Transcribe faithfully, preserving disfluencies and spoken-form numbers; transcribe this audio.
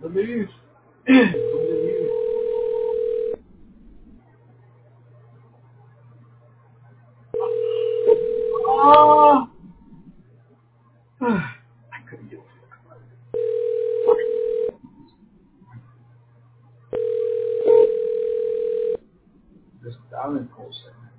the news. From the news. Oh! I couldn't do it. Just down in Colson.